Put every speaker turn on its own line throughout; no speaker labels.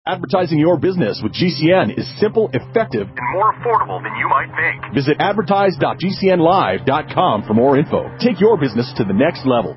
Advertising your business with GCN is simple, effective, and more affordable than you might think. Visit advertise.gcnlive.com for more info. Take your business to the next level.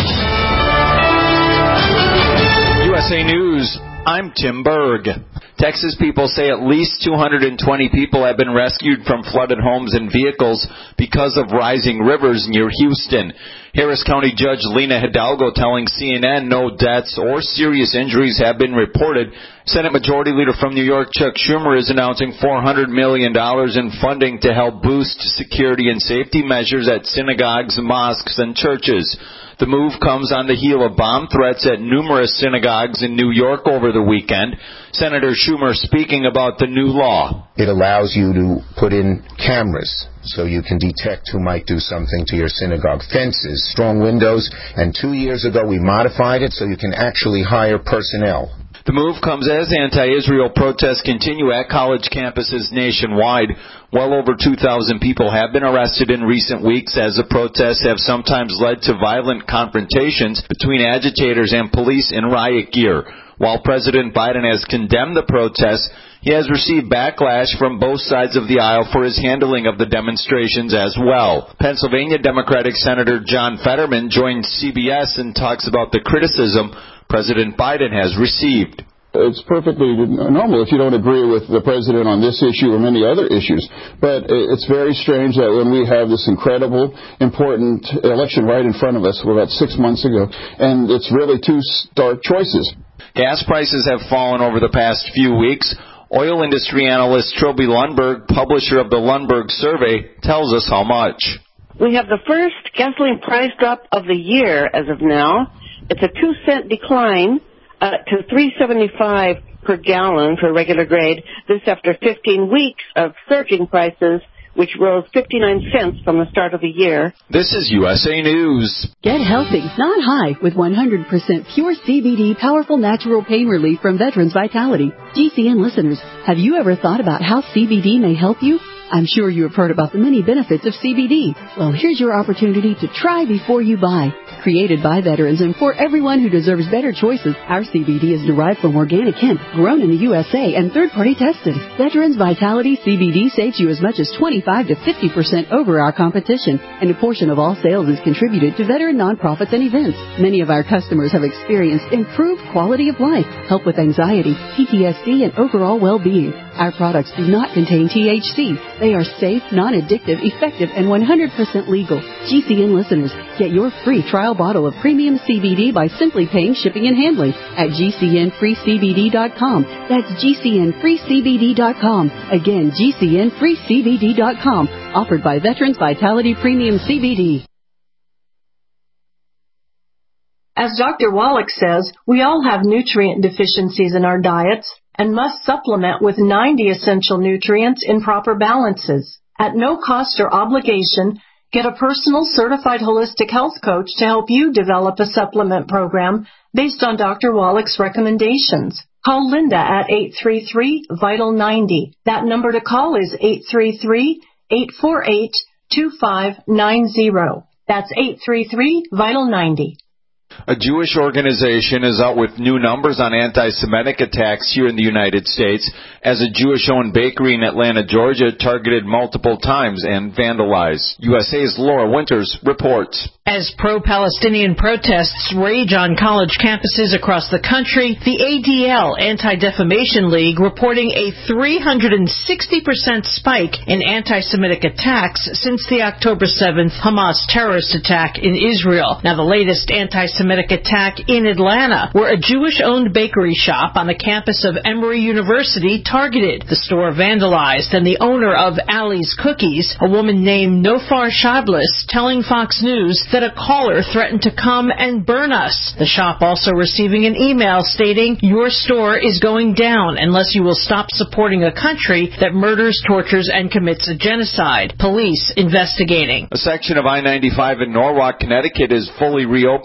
USA News, I'm Tim Berg. Texas people say at least 220 people have been rescued from flooded homes and vehicles because of rising rivers near Houston. Harris County Judge Lena Hidalgo telling CNN no deaths or serious injuries have been reported. Senate Majority Leader from New York, Chuck Schumer, is announcing $400 million in funding to help boost security and safety measures at synagogues, mosques, and churches. The move comes on the heel of bomb threats at numerous synagogues in New York over the weekend. Senator Schumer speaking about the new law.
It allows you to put in cameras so you can detect who might do something to your synagogue. Fences, strong windows, and 2 years ago we modified it so you can actually hire personnel.
The move comes as anti-Israel protests continue at college campuses nationwide. Well over 2,000 people have been arrested in recent weeks as the protests have sometimes led to violent confrontations between agitators and police in riot gear. While President Biden has condemned the protests, he has received backlash from both sides of the aisle for his handling of the demonstrations as well. Pennsylvania Democratic Senator John Fetterman joined CBS and talks about the criticism President Biden has received.
It's perfectly normal if you don't agree with the president on this issue or many other issues. But it's very strange that when we have this incredible, important election right in front of us, about 6 months ago, and it's really two stark choices.
Gas prices have fallen over the past few weeks. Oil industry analyst Trilby Lundberg, publisher of the Lundberg Survey, tells us how much.
We have the first gasoline price drop of the year as of now. It's a 2-cent decline to $3.75 per gallon for regular grade. This after 15 weeks of surging prices, which rose 59 cents from the start of the year.
This is USA News.
Get healthy, not high, with 100% pure CBD powerful natural pain relief from Veterans Vitality. GCN listeners, have you ever thought about how CBD may help you? I'm sure you have heard about the many benefits of CBD. Well, here's your opportunity to try before you buy. Created by veterans and for everyone who deserves better choices, our CBD is derived from organic hemp, grown in the USA and third-party tested. Veterans Vitality CBD saves you as much as 25 to 50% over our competition, and a portion of all sales is contributed to veteran nonprofits and events. Many of our customers have experienced improved quality of life, help with anxiety, PTSD, and overall well-being. Our products do not contain THC. They are safe, non-addictive, effective, and 100% legal. GCN listeners, get your free trial bottle of premium CBD by simply paying shipping and handling at GCNFreeCBD.com. That's GCNFreeCBD.com. Again, GCNFreeCBD.com. Offered by Veterans Vitality Premium CBD.
As Dr. Wallach says, we all have nutrient deficiencies in our diets and must supplement with 90 essential nutrients in proper balances. At no cost or obligation, get a personal certified holistic health coach to help you develop a supplement program based on Dr. Wallach's recommendations. Call Linda at 833-VITAL-90. That number to call is 833-848-2590. That's 833-VITAL-90.
A Jewish organization is out with new numbers on anti-Semitic attacks here in the United States as a Jewish-owned bakery in Atlanta, Georgia, targeted multiple times and vandalized. USA's Laura Winters reports.
As pro-Palestinian protests rage on college campuses across the country, the ADL, Anti-Defamation League, reporting a 360% spike in anti-Semitic attacks since the October 7th Hamas terrorist attack in Israel. Now, the latest anti-Semitic attack in Atlanta, where a Jewish-owned bakery shop on the campus of Emory University targeted. The store vandalized, and the owner of Ali's Cookies, a woman named Nofar Shablis, telling Fox News that a caller threatened to come and burn us. The shop also receiving an email stating, "Your store is going down unless you will stop supporting a country that murders, tortures, and commits a genocide." Police investigating.
A section of I-95 in Norwalk, Connecticut is fully reopened to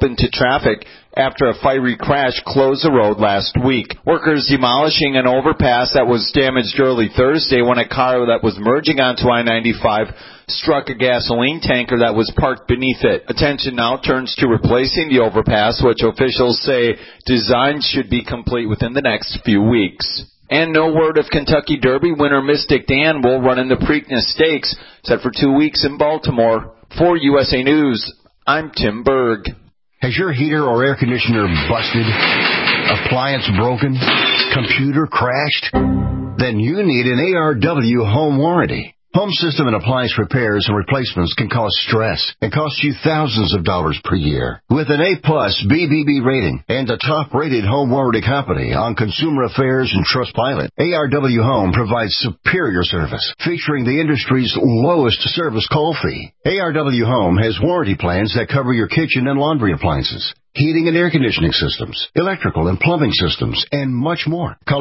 traffic after a fiery crash closed the road last week. Workers demolishing an overpass that was damaged early Thursday when a car that was merging onto I-95 struck a gasoline tanker that was parked beneath it. Attention now turns to replacing the overpass, which officials say design should be complete within the next few weeks. And no word of Kentucky Derby winner Mystic Dan will run in the Preakness Stakes, set for 2 weeks in Baltimore. For USA News, I'm Tim Berg.
Has your heater or air conditioner busted? Appliance broken? Computer crashed? Then you need an ARW home warranty. Home system and appliance repairs and replacements can cause stress and cost you thousands of dollars per year. With an A-plus BBB rating and a top-rated home warranty company on Consumer Affairs and Trustpilot, ARW Home provides superior service, featuring the industry's lowest service call fee. ARW Home has warranty plans that cover your kitchen and laundry appliances, heating and air conditioning systems, electrical and plumbing systems, and much more. Call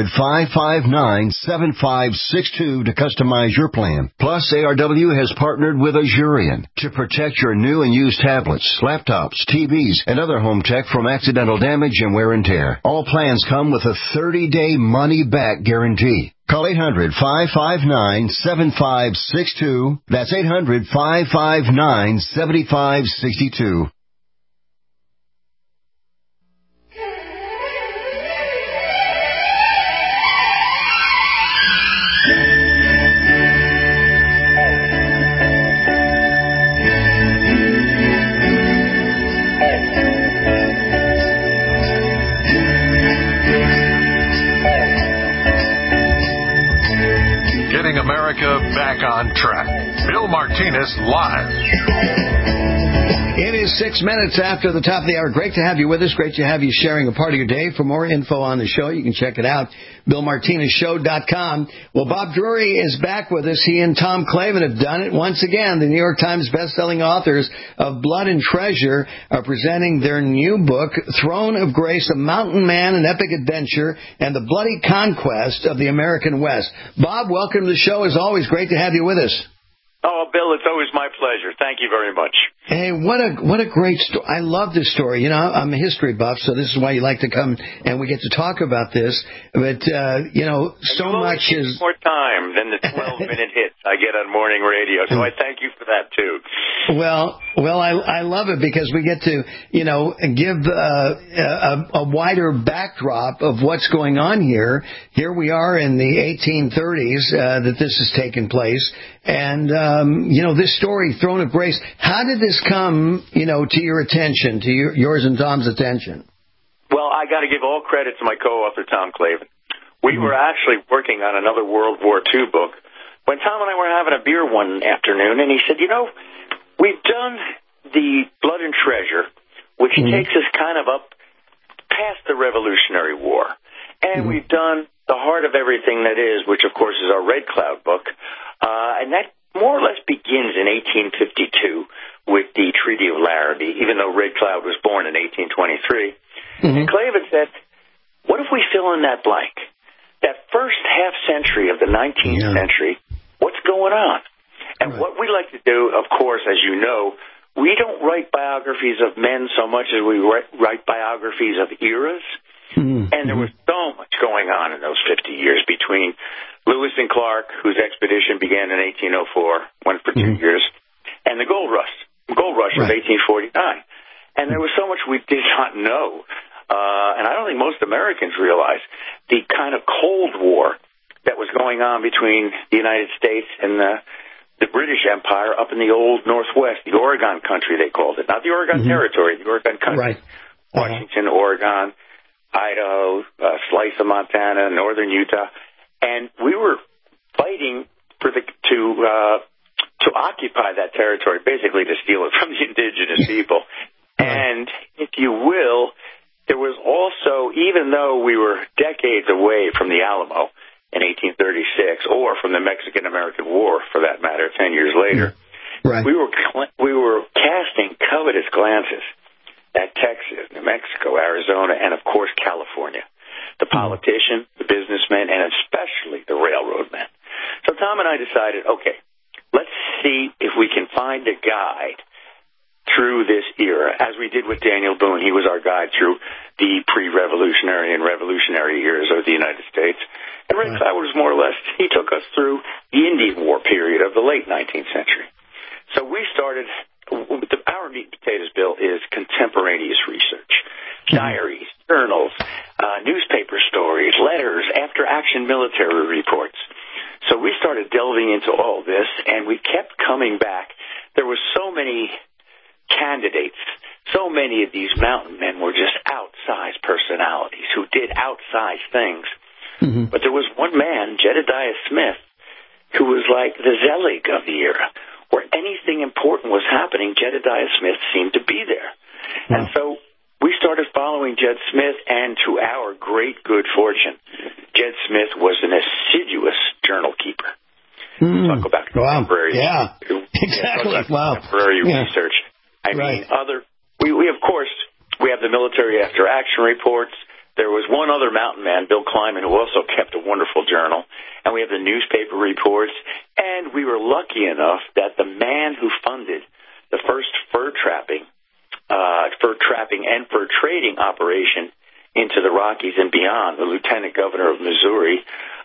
800-559-7562 to customize your plan. Plus, ARW has partnered with Azurion to protect your new and used tablets, laptops, TVs, and other home tech from accidental damage and wear and tear. All plans come with a 30-day money-back guarantee. Call 800-559-7562. That's 800-559-7562.
America back on track. Bill Martinez live.
It is 6 minutes after the top of the hour. Great to have you with us. Great to have you sharing a part of your day. For more info on the show, you can check it out, BillMartinezShow.com. Well, Bob Drury is back with us. He and Tom Clavin have done it once again. The New York Times bestselling authors of Blood and Treasure are presenting their new book, Throne of Grace, A Mountain Man, An Epic Adventure, and the Bloody Conquest of the American West. Bob, welcome to the show. As always, great to have you with us.
Oh, Bill, it's always my pleasure. Thank you very much.
Hey, what a great story. I love this story. You know, I'm a history buff, so this is why you like to come and we get to talk about this. But, you know, so much is
more time than the 12-minute hits I get on morning radio. So I thank you for that, too.
Well, I love it because we get to, you know, give a wider backdrop of what's going on here. Here we are in the 1830s that this has taken place. And, you know, this story, Throne of Grace, how did this come, you know, to your attention, to yours and Tom's attention?
Well, I got to give all credit to my co-author, Tom Clavin. We were actually working on another World War II book when Tom and I were having a beer one afternoon, and he said, you know, we've done the Blood and Treasure, which takes us kind of up past the Revolutionary War. And we've done The Heart of Everything That Is, which, of course, is our Red Cloud book. And that more or less begins in 1852 with the Treaty of Larrabee, even though Red Cloud was born in 1823. And Clavin said, what if we fill in that blank? That first half century of the 19th century, what's going on? And what we like to do, of course, as you know, we don't write biographies of men so much as we write biographies of eras. And there was so much going on in those 50 years between Lewis and Clark, whose expedition began in 1804, went for 2 years, and the gold rush of 1849. And there was so much we did not know. And I don't think most Americans realize the kind of Cold War that was going on between the United States and the British Empire up in the old Northwest, the Oregon country, they called it. Not the Oregon Territory, the Oregon country. Washington, Oregon, Idaho, slice of Montana, northern Utah. And we were fighting to occupy that territory, basically to steal it from the indigenous people. And, if you will, there was also, even though we were decades away from the Alamo in 1836, or from the Mexican-American War, for that matter, 10 years later, we were casting covetous glances at Texas, New Mexico, Arizona, and, of course, California. The politician, the businessman, and especially the railroad men. So Tom and I decided, okay, let's see if we can find a guide through this era, as we did with Daniel Boone. He was our guide through the pre-revolutionary and revolutionary eras of the United States. And Ray Cloud was more or less, he took us through the Indian War period of the late 19th century. So we started, our meat and potatoes, Bill, is contemporaneous research. Diaries, journals, newspaper stories, letters, after-action military reports. So we started delving into all this, and we kept coming back. There were so many candidates. So many of these mountain men were just outsized personalities who did outsized things. Mm-hmm. But there was one man, Jedediah Smith, who was like the Zelig of the era. Where anything important was happening, Jedediah Smith seemed to be there. Wow. And so we started following Jed Smith, and to our great good fortune, Jed Smith was an assiduous journal keeper. Talk about contemporary,
exactly.
Contemporary research. I mean, we of course, we have the military after action reports. There was one other mountain man, Bill Kleiman, who also kept a wonderful journal. And we have the newspaper reports. And we were lucky enough that the man who funded the first fur trapping and fur trading operation into the Rockies and beyond, the Lieutenant Governor of Missouri,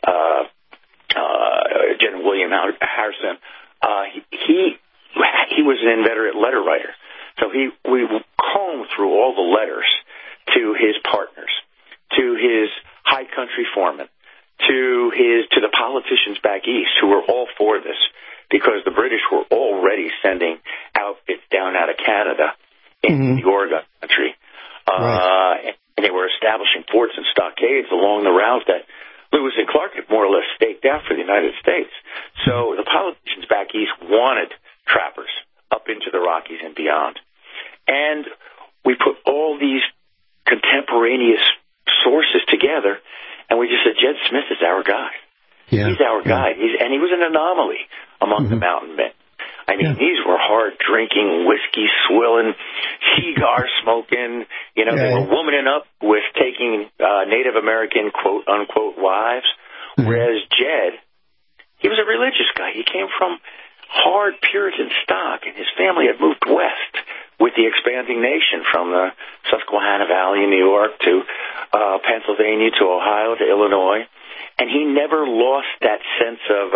General William Harrison, he was an inveterate letter writer. So we combed through all the letters to his partners, to his high country foreman, to the politicians back east who were all for this, because the British were already sending outfits down out of Canada into the Oregon country. And they were establishing forts and stockades along the route that Lewis and Clark had more or less staked out for the United States. So the politicians back east wanted trappers up into the Rockies and beyond. And we put all these contemporaneous sources together, and we just said, Jed Smith is our guy. Yeah. He's our guy. And he was an anomaly among the mountain men. I mean, these were hard-drinking, whiskey-swilling, cigar-smoking, they were womaning up with taking Native American quote-unquote wives, whereas Jed, he was a religious guy. He came from hard Puritan stock, and his family had moved west with the expanding nation from the Susquehanna Valley in New York to Pennsylvania to Ohio to Illinois, and he never lost that sense of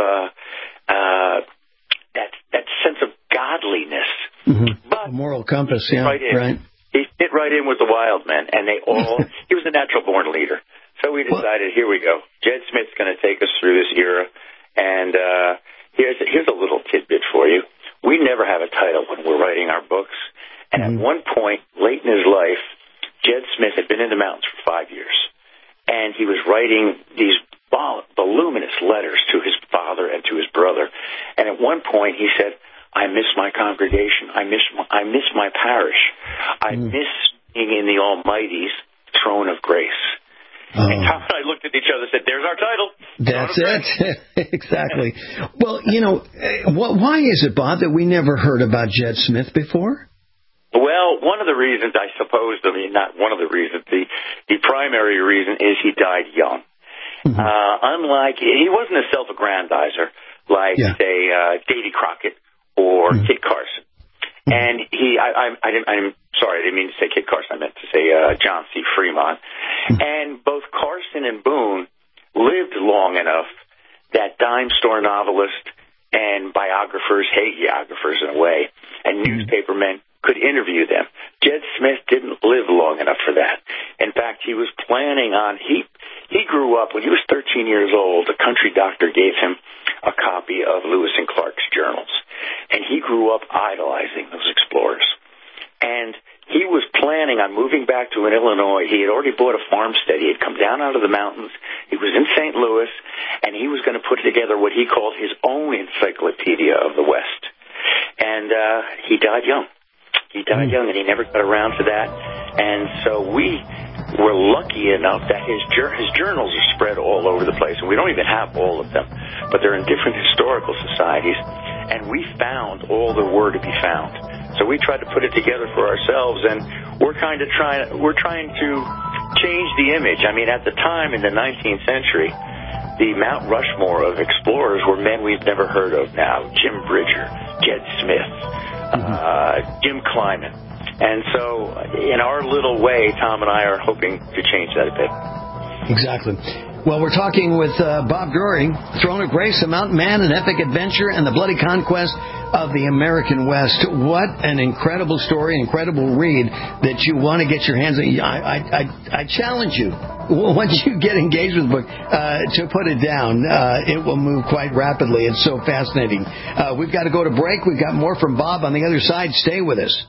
that sense of godliness. But
a moral compass,
He fit right in with the wild men, and they all. He was a natural-born leader. So we decided, here we go. Jed Smith's going to take us through this era, and here's a little tidbit for you. We never have a title when we're writing our books. And at one point, late in his life, Jed Smith had been in the mountains for 5 years. And he was writing these voluminous letters to his father and to his brother. And at one point, he said, I miss my congregation. I miss my parish. I miss being in the Almighty's throne of grace. And Tom and I looked at each other and said, there's our title.
That's it. Exactly. Well, why is it, Bob, that we never heard about Jed Smith before?
Well, one of the reasons, I suppose, not one of the reasons, the primary reason is he died young. Unlike, he wasn't a self-aggrandizer like, say, Davy Crockett or Kit Carson. And I'm sorry, I didn't mean to say Kit Carson. I meant to say John C. Fremont. And both Carson and Boone lived long enough that dime store novelists and biographers, hagiographers in a way, and newspapermen could interview them. Jed Smith didn't live long enough for that. In fact, he was planning on, he grew up, when he was 13 years old, a country doctor gave him a copy of Lewis and Clark's journals. And he grew up idolizing those explorers. And he was planning on moving back to Illinois. He had already bought a farmstead. He had come down out of the mountains. He was in St. Louis, and he was going to put together what he called his own encyclopedia of the West. And he died young. He died young, and he never got around to that. And so we were lucky enough that his journals are spread all over the place, and we don't even have all of them, but they're in different historical societies. And we found all there were to be found. So we tried to put it together for ourselves, and we're trying to change the image. I mean, at the time in the 19th century, the Mount Rushmore of explorers were men we've never heard of now. Jim Bridger, Jed Smith, Jim Kleiman. And so in our little way, Tom and I are hoping to change that a bit.
Exactly. Well, we're talking with Bob Drury, Throne of Grace, A Mountain Man, An Epic Adventure, and the Bloody Conquest of the American West. What an incredible story, incredible read that you want to get your hands on. I challenge you, once you get engaged with the book, to put it down. It will move quite rapidly. It's so fascinating. We've got to go to break. We've got more from Bob on the other side. Stay with us.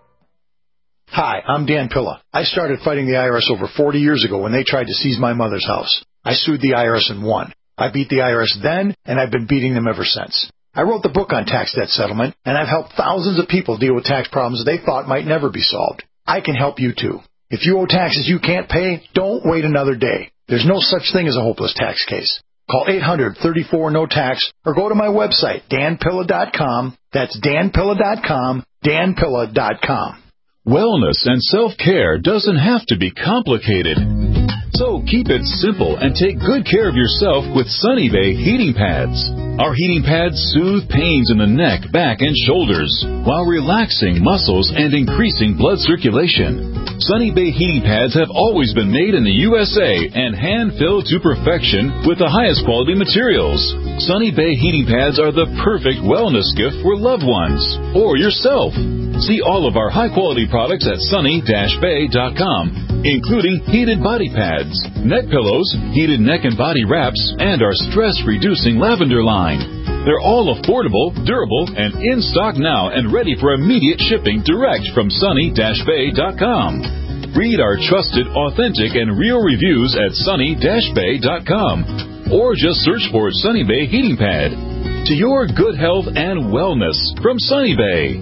Hi, I'm Dan Pilla. I started fighting the IRS over 40 years ago when they tried to seize my mother's house. I sued the IRS and won. I beat the IRS then, and I've been beating them ever since. I wrote the book on tax debt settlement, and I've helped thousands of people deal with tax problems they thought might never be solved. I can help you too. If you owe taxes you can't pay, don't wait another day. There's no such thing as a hopeless tax case. Call 800-34-NO-TAX or go to my website, danpilla.com. That's danpilla.com, danpilla.com.
Wellness and self-care doesn't have to be complicated. So keep it simple and take good care of yourself with Sunny Bay heating pads. Our heating pads soothe pains in the neck, back, and shoulders while relaxing muscles and increasing blood circulation. Sunny Bay heating pads have always been made in the USA and hand-filled to perfection with the highest quality materials. Sunny Bay heating pads are the perfect wellness gift for loved ones or yourself. See all of our high-quality products at sunny-bay.com, including heated body pads, neck pillows, heated neck and body wraps, and our stress-reducing lavender line. They're all affordable, durable, and in stock now and ready for immediate shipping direct from sunny-bay.com. Read our trusted, authentic, and real reviews at sunny-bay.com or just search for Sunny Bay Heating Pad. To your good health and wellness from Sunny Bay.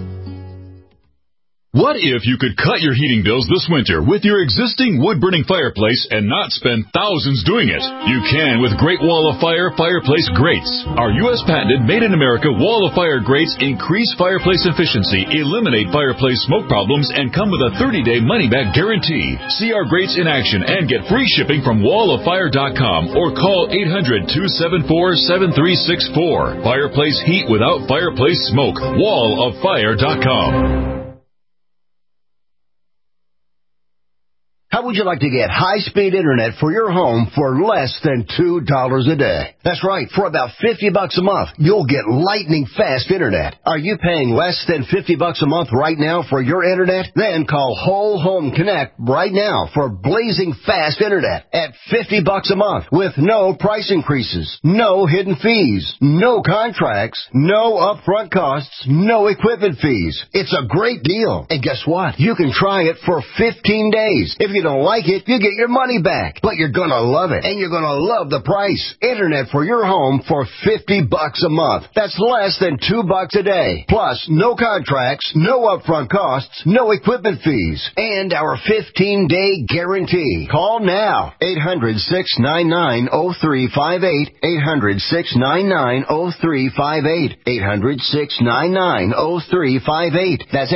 What if you could cut your heating bills this winter with your existing wood-burning fireplace and not spend thousands doing it? You can with Great Wall of Fire fireplace grates. Our U.S. patented made-in-America Wall of Fire grates increase fireplace efficiency, eliminate fireplace smoke problems, and come with a 30-day money-back guarantee. See our grates in action and get free shipping from walloffire.com or call 800-274-7364. Fireplace heat without fireplace smoke. walloffire.com.
How would you like to get high-speed internet for your home for less than $2 a day? That's right. For about $50 a month, you'll get lightning-fast internet. Are you paying less than $50 a month right now for your internet? Then call Whole Home Connect right now for blazing fast internet at $50 a month with no price increases, no hidden fees, no contracts, no upfront costs, no equipment fees. It's a great deal. And guess what? You can try it for 15 days. If you don't like it, you get your money back. But you're going to love it, and you're going to love the price. Internet for your home for $50 a month. That's less than $2 a day. Plus, no contracts, no upfront costs, no equipment fees, and our 15-day guarantee. Call now. 800-699-0358. 800-699-0358. 800-699-0358. That's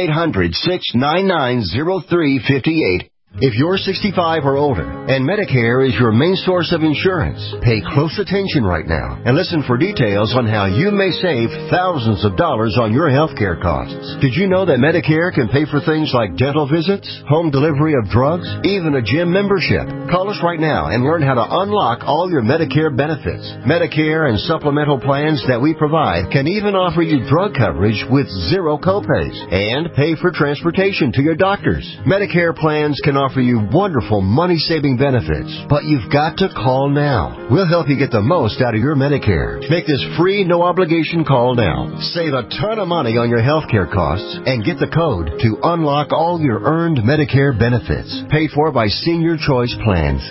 800-699-0358. If you're 65 or older and Medicare is your main source of insurance, pay close attention right now and listen for details on how you may save thousands of dollars on your health care costs. Did you know that Medicare can pay for things like dental visits, home delivery of drugs, even a gym membership? Call us right now and learn how to unlock all your Medicare benefits. Medicare and supplemental plans that we provide can even offer you drug coverage with zero copays and pay for transportation to your doctors. Medicare plans can offer you wonderful money-saving benefits, but you've got to call now. We'll help you get the most out of your Medicare. Make this free, no-obligation call now. Save a ton of money on your health care costs and get the code to unlock all your earned Medicare benefits. Paid for by Senior Choice Plans.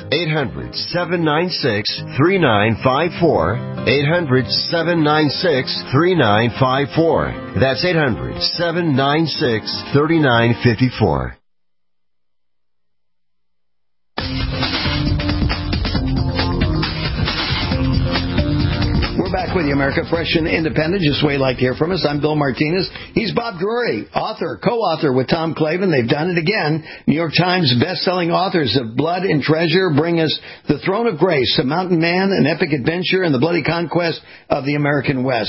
800-796-3954. 800-796-3954. That's 800-796-3954.
We're back with you, America, fresh and independent. Just way like to hear from us. I'm Bill Martinez. He's Bob Drury, author, co-author with Tom Clavin. They've done it again. New York Times best-selling authors of Blood and Treasure bring us The Throne of Grace, A Mountain Man, An Epic Adventure, and the Bloody Conquest of the American West.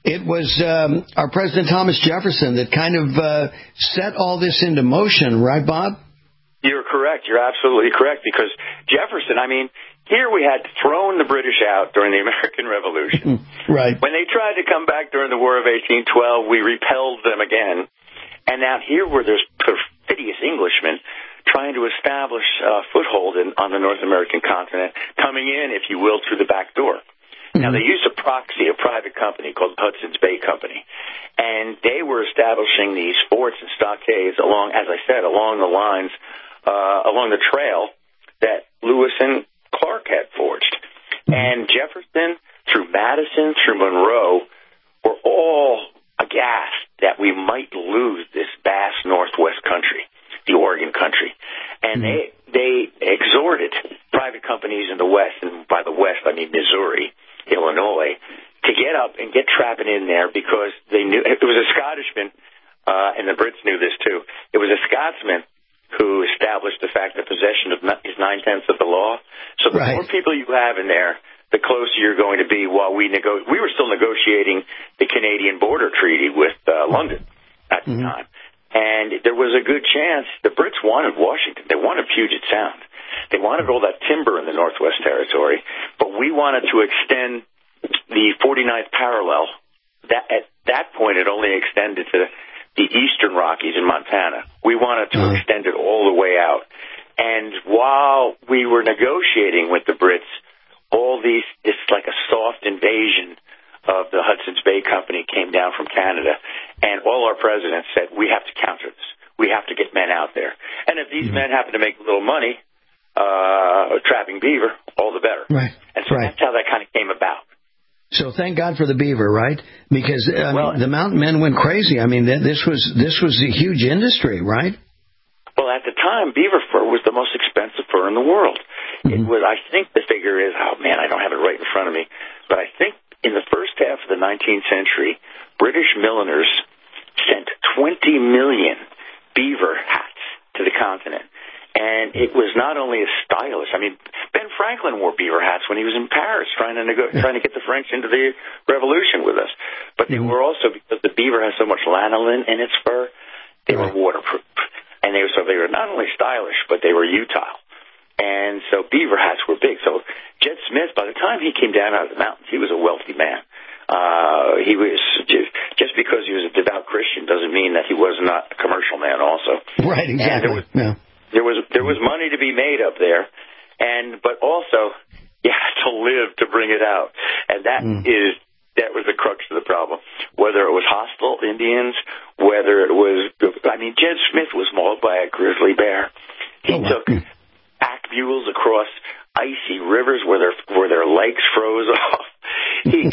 it was our President Thomas Jefferson that kind of set all this into motion, right, Bob?
You're correct. You're absolutely correct, because Jefferson, I mean, here we had thrown the British out during the American Revolution.
Right.
When they tried to come back during the War of 1812, we repelled them again. And now here were this perfidious Englishmen trying to establish a foothold on the North American continent, coming in, if you will, through the back door. Now, they used a proxy, a private company called Hudson's Bay Company, and they were establishing these forts and stockades along, as I said, along the lines, along the trail that Lewis and Clark had forged. And Jefferson, through Madison, through Monroe, were all aghast that we might lose this vast Northwest country, the Oregon country. And they exhorted private companies in the West, and by the West I mean Missouri, Illinois, to get up and get trapping in there, because they knew it was a Scottishman, and the Brits knew this too. It was a Scotsman who established the fact that possession is 9/10 of the law. So the more people you have in there, the closer you're going to be. While we were still negotiating the Canadian border treaty with London at the time, and there was a good chance the Brits wanted Washington. They wanted Puget Sound. They wanted all that timber in the Northwest Territory, but we wanted to extend the 49th parallel. That at that point it only extended to the eastern Rockies in Montana. We wanted to extend it all the way out. And while we were negotiating with the Brits, it's like a soft invasion of the Hudson's Bay Company came down from Canada, and all our presidents said, we have to counter this. We have to get men out there. And if these men happen to make a little money trapping beaver, all the better.
Right.
And so that's how that kind of came about.
So thank God for the beaver, right? Because the mountain men went crazy. I mean, this was a huge industry, right?
Well, at the time, beaver fur was the most expensive fur in the world. It was, I think the figure is, oh man, I don't have it right in front of me, but I think in the first half of the 19th century, British milliners sent 20 million beaver hats to the continent. And it was not only as stylish. I mean, Ben Franklin wore beaver hats when he was in Paris trying to get the French into the revolution with us. But they were also, because the beaver has so much lanolin in its fur, they were waterproof. And they were not only stylish, but they were utile. And so beaver hats were big. So Jed Smith, by the time he came down out of the mountains, he was a wealthy man. He was just because he was a devout Christian doesn't mean that he was not a commercial man also.
Right, exactly.
There was money to be made up there, but also you had to live to bring it out, and that was the crux of the problem. Whether it was hostile Indians, whether it was, Jed Smith was mauled by a grizzly bear. He took pack mules across icy rivers where their legs froze off. He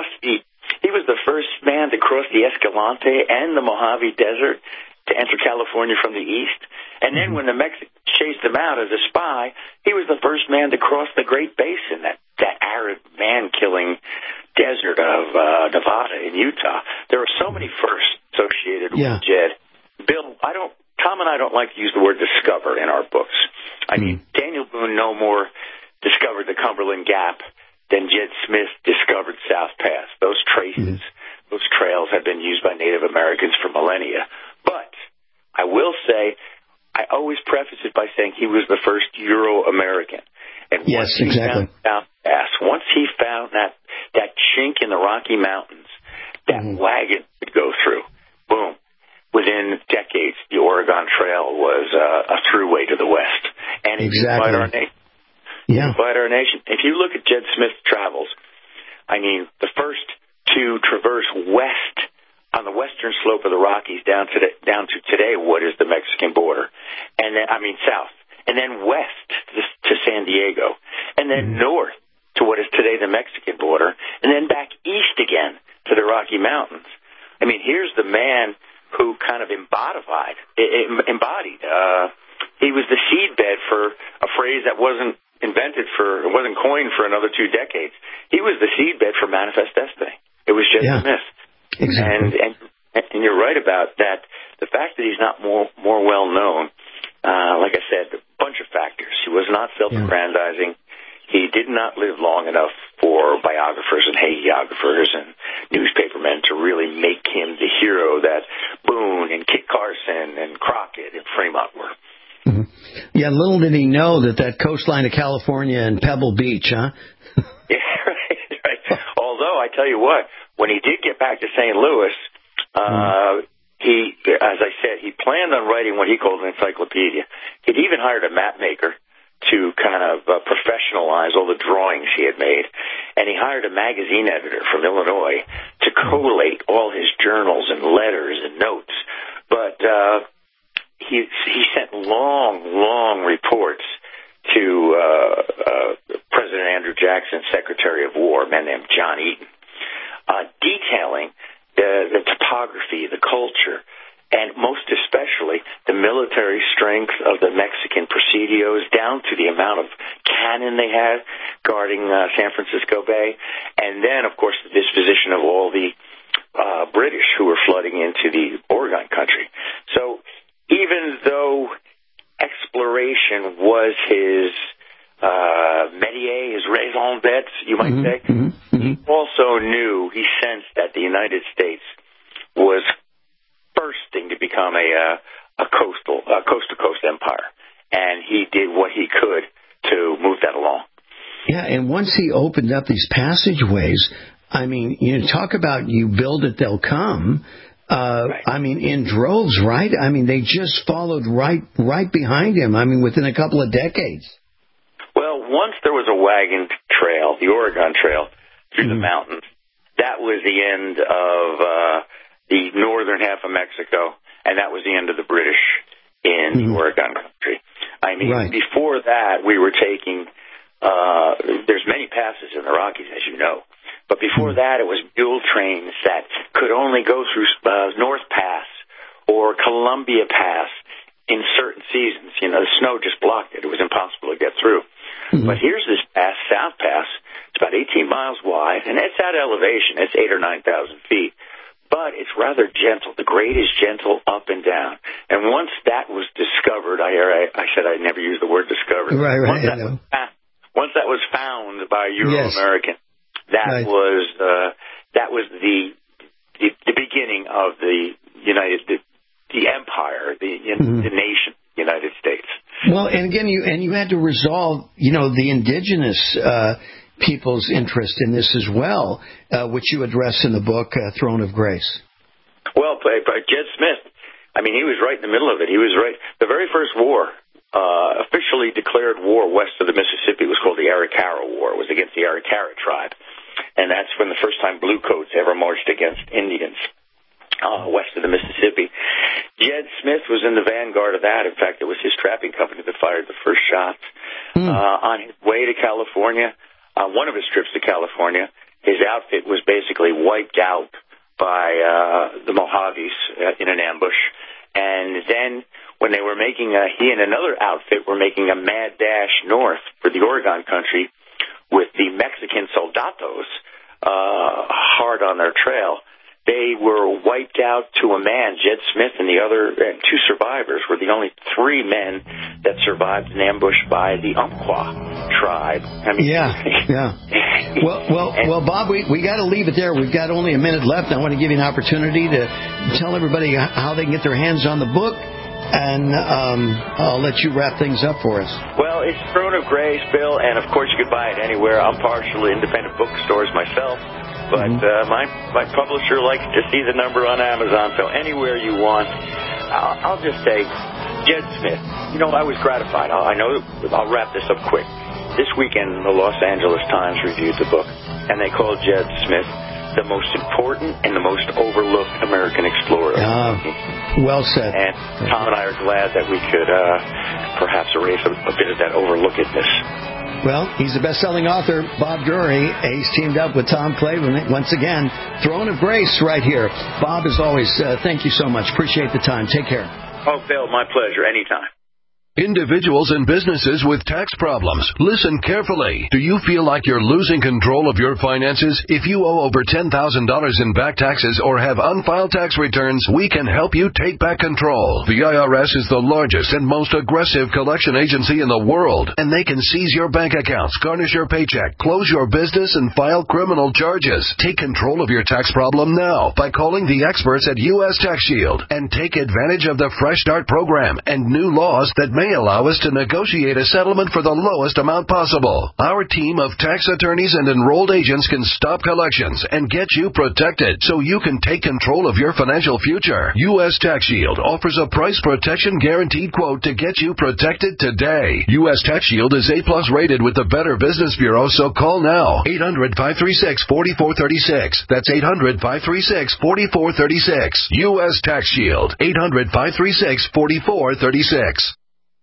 was the first man to cross the Escalante and the Mojave Desert to enter California from the east. And then when the Mexicans chased him out as a spy, he was the first man to cross the Great Basin, that arid, man-killing desert of Nevada and Utah. There are so many firsts associated with Jed. Bill, Tom and I don't like to use the word discover in our books. I mean, Daniel Boone no more discovered the Cumberland Gap than Jed Smith discovered South Pass. Those traces, those trails have been used by Native Americans for millennia. But I will say, I always preface it by saying he was the first Euro-American. And once he found South Pass, once he found that chink in the Rocky Mountains, that wagon could go through, boom. Within decades, the Oregon Trail was a throughway to the West. And it unified our nation. Unified our nation. If you look at Jed Smith's travels, the first to traverse west on the western slope of the Rockies down to today, what is the Mexican border, and then south, and then west to San Diego, and then north to what is today the Mexican border, and then back east again to the Rocky Mountains. Here's the man who kind of embodied. He was the seedbed for a phrase that wasn't coined for another 2 decades. He was the seedbed for Manifest Destiny. It was Jed Smith. Exactly. And you're right about that. The fact that he's not more well known, like I said, a bunch of factors. He was not self-aggrandizing. he did not live long enough for biographers and hagiographers and newspapermen to really make him the hero that Boone and Kit Carson and Crockett and Fremont were.
Mm-hmm. Yeah, little did he know that coastline of California and Pebble Beach, huh?
Yeah, right. Although, I tell you what, when he did get back to St. Louis, he, as I said, he planned on writing what he called an encyclopedia. He'd even hired a map maker to kind of professionalize all the drawings he had made. And he hired a magazine editor from Illinois to collate all his journals and letters and notes. But he sent long reports to President Andrew Jackson, Secretary of War, a man named John Eaton, detailing the topography, the culture, and most especially the military strength of the Mexican presidios, down to the amount of cannon they had guarding San Francisco Bay, and then, of course, the disposition of all the British who were flooding into the Oregon country. So even though exploration was his métier, his raison d'être, you might say, he also knew, he sensed that the United States was bursting to become a coast-to-coast empire, and he did what he could to move that along.
Yeah, and once he opened up these passageways, I mean, you talk about you build it, they'll come. Right. I mean, in droves, right? I mean, they just followed right behind him. I mean, within a couple of decades.
Well, once there was a wagon trail, the Oregon Trail, through the mountains, that was the end of the northern half of Mexico, and that was the end of the British in the Oregon country. I mean, before that, we were taking, there's many passes in the Rockies, as you know, but before that, it was mule trains that could only go through North Pass or Columbia Pass in certain seasons. You know, the snow just blocked it. It was impossible to get through. But here's this pass, South Pass. It's about 18 miles wide, and it's at elevation. It's 8,000 or 9,000 feet. But it's rather gentle. The grade is gentle up and down. And once that was discovered, I said I'd never use the word discovered.
Right,
once that was found by Euro-American, that was the beginning of the empire, the nation, United States.
Well, and again, you had to resolve, the indigenous people's interest in this as well, which you address in the book, Throne of Grace.
Well, Jed Smith, I mean, he was right in the middle of it. He was right. The very first war, officially declared war west of the Mississippi, was called the Arikara War. It was against the Arikara tribe. And that's when the first time bluecoats ever marched against Indians west of the Mississippi. Jed Smith was in the vanguard of that. In fact, it was his trapping company that fired the first shots. On his way to California, one of his trips to California, his outfit was basically wiped out by the Mojaves in an ambush. And then when they were making he and another outfit were making a mad dash north for the Oregon country with the Mexican soldados hard on their trail, they were wiped out to a man. Jed Smith and the other two survivors were the only three men that survived an ambush by the Umpqua tribe. I mean,
yeah. Well, Bob, we got to leave it there. We've got only a minute left. I want to give you an opportunity to tell everybody how they can get their hands on the book, and I'll let you wrap things up for us.
Well, it's Throne of Grace, Bill, and of course you could buy it anywhere. I'm partial to independent bookstores myself. But my publisher likes to see the number on Amazon, so anywhere you want. I'll just say, Jed Smith, I was gratified. I'll wrap this up quick. This weekend, the Los Angeles Times reviewed the book, and they called Jed Smith the most important and the most overlooked American explorer.
Well said.
And Tom and I are glad that we could perhaps erase a bit of that overlookedness.
Well, he's a best-selling author, Bob Drury. He's teamed up with Tom Clavin. Once again, Throne of Grace right here. Bob, as always, thank you so much. Appreciate the time. Take care.
Oh, Bill, my pleasure. Anytime.
Individuals and businesses with tax problems, listen carefully. Do you feel like you're losing control of your finances? If you owe over $10,000 in back taxes or have unfiled tax returns, we can help you take back control. The IRS is the largest and most aggressive collection agency in the world, and they can seize your bank accounts, garnish your paycheck, close your business, and file criminal charges. Take control of your tax problem now by calling the experts at U.S. Tax Shield and take advantage of the Fresh Start program and new laws that may allow us to negotiate a settlement for the lowest amount possible. Our team of tax attorneys and enrolled agents can stop collections and get you protected so you can take control of your financial future. U.S. Tax Shield offers a price protection guaranteed quote to get you protected today. U.S. Tax Shield is A+ rated with the Better Business Bureau, so call now. 800-536-4436. That's 800-536-4436. U.S. Tax Shield. 800-536-4436.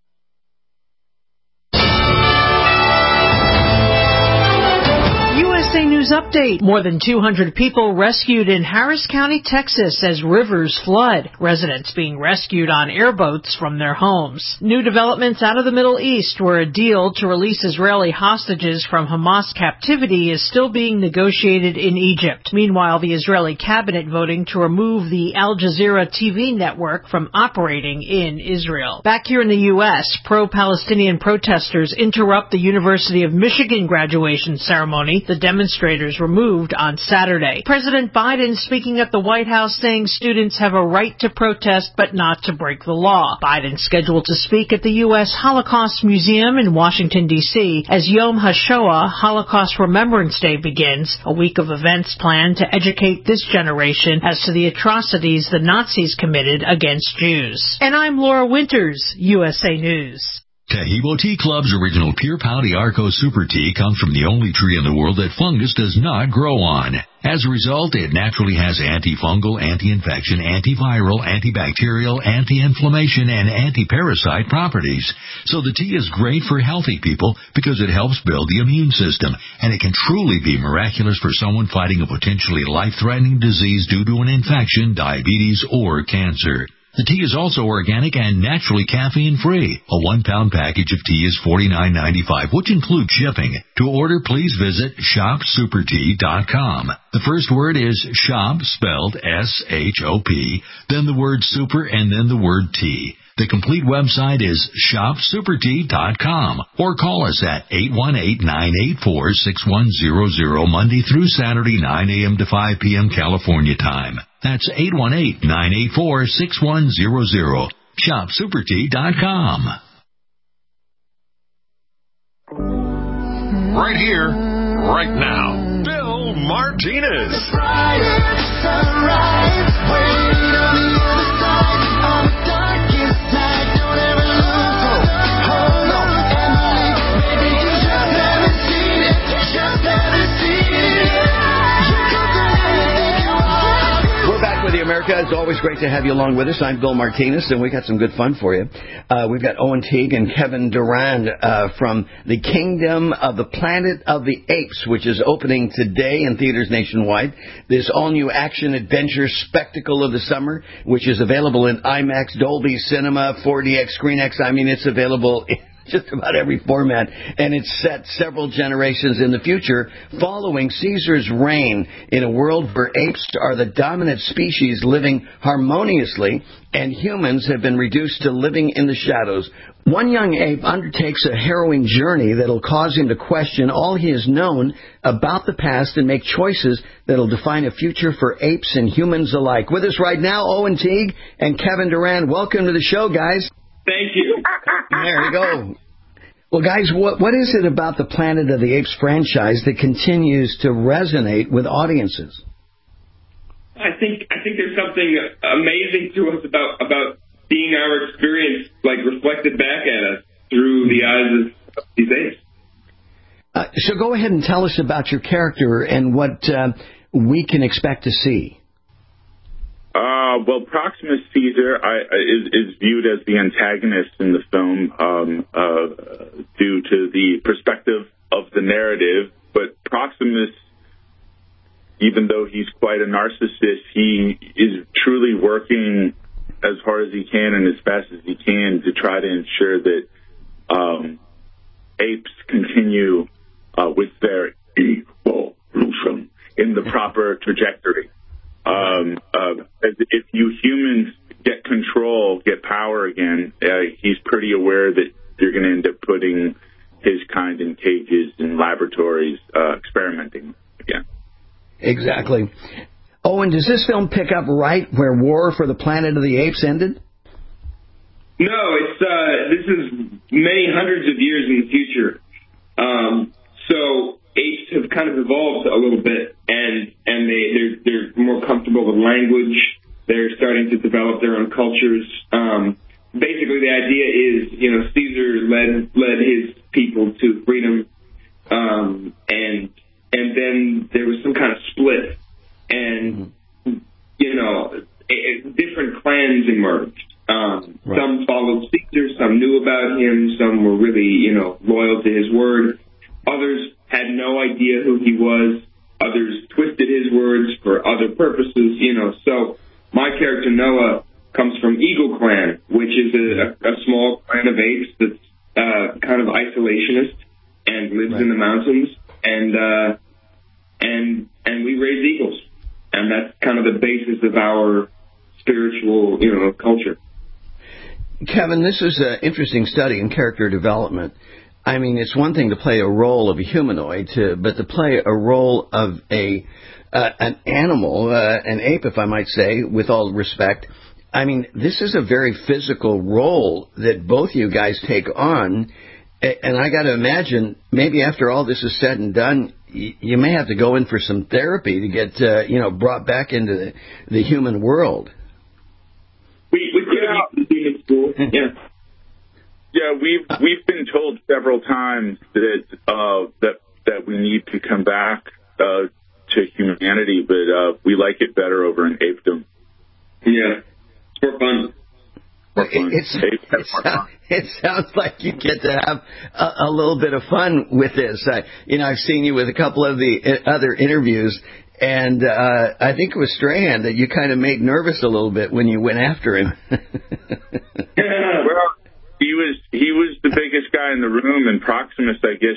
USA News Update. More than 200 people rescued in Harris County, Texas as rivers flood. Residents being rescued on airboats from their homes. New developments out of the Middle East, where a deal to release Israeli hostages from Hamas captivity is still being negotiated in Egypt. Meanwhile, the Israeli cabinet voting to remove the Al Jazeera TV network from operating in Israel. Back here in the U.S., pro-Palestinian protesters interrupt the University of Michigan graduation ceremony. The demonstrators removed on Saturday. President Biden speaking at the White House saying students have a right to protest but not to break the law. Biden scheduled to speak at the U.S. Holocaust Museum in Washington, D.C. as Yom HaShoah, Holocaust Remembrance Day, begins, a week of events planned to educate this generation as to the atrocities the Nazis committed against Jews. And I'm Laura Winters, USA News.
Tahibo Tea Club's original Pure Pouty Arco Super Tea comes from the only tree in the world that fungus does not grow on. As a result, it naturally has antifungal, anti-infection, antiviral, antibacterial, anti-inflammation, and anti-parasite properties. So the tea is great for healthy people because it helps build the immune system, and it can truly be miraculous for someone fighting a potentially life-threatening disease due to an infection, diabetes, or cancer. The tea is also organic and naturally caffeine-free. A 1-pound package of tea is $49.95, which includes shipping. To order, please visit shopsupertea.com. The first word is shop, spelled S-H-O-P, then the word super, and then the word tea. The complete website is shopsupertea.com, or call us at 818-984-6100 Monday through Saturday, 9 a.m. to 5 p.m. California time. That's 818-984-6100. ShopSuperTea.com.
Right here, right now, Bill Martinez.
America, it's always great to have you along with us. I'm Bill Martinez, and we got some good fun for you. We've got Owen Teague and Kevin Durand from the Kingdom of the Planet of the Apes, which is opening today in theaters nationwide. This all-new action-adventure spectacle of the summer, which is available in IMAX, Dolby Cinema, 4DX, ScreenX. I mean, it's available in just about every format, and it's set several generations in the future following Caesar's reign in a world where apes are the dominant species living harmoniously and humans have been reduced to living in the shadows. One young ape undertakes a harrowing journey that'll cause him to question all he has known about the past and make choices that'll define a future for apes and humans alike. With us right now, Owen Teague and Kevin Durand. Welcome to the show, guys.
Thank you.
There you go. Well, guys, what is it about the Planet of the Apes franchise that continues to resonate with audiences?
I think there's something amazing to us about seeing our experience reflected back at us through the eyes of these apes.
So go ahead and tell us about your character and what we can expect to see.
Well, Proximus Caesar is viewed as the antagonist in the film due to the perspective of the narrative. But Proximus, even though he's quite a narcissist, he is truly working as hard as he can and as fast as he can to try to ensure that apes continue with their evolution in the proper trajectory. If you humans get control, get power again, he's pretty aware that you're going to end up putting his kind in cages in laboratories, experimenting again.
Exactly. Owen, does this film pick up right where War for the Planet of the Apes ended?
No, this is many hundreds of years in the future. So apes have kind of evolved a little bit, and they're more comfortable with language. They're starting to develop their own cultures. Basically, the idea is, Caesar led his people to freedom, and then there was some kind of split, and different clans emerged. Some followed Caesar, some knew about him, some were really, loyal to his word. Others had no idea who he was. Others twisted his words for other purposes, So my character, Noah, comes from Eagle Clan, which is a small clan of apes that's kind of isolationist and lives in the mountains. And we raise eagles. And that's kind of the basis of our spiritual, culture.
Kevin, this is an interesting study in character development. I mean, it's one thing to play a role of a humanoid, but to play a role of an animal, an ape, if I might say, with all respect. I mean, this is a very physical role that both you guys take on. And I got to imagine, maybe after all this is said and done, you may have to go in for some therapy to get, brought back into the human world.
We could have been in school. Yeah.
Yeah, we've been told several times that we need to come back to humanity, but we like it better over in apedom.
Yeah, it's more fun.
It sounds like you get to have a little bit of fun with this. I've seen you with a couple of the other interviews, and I think it was Strahan that you kind of made nervous a little bit when you went after him.
Well, he was the biggest guy in the room, and Proximus, I guess,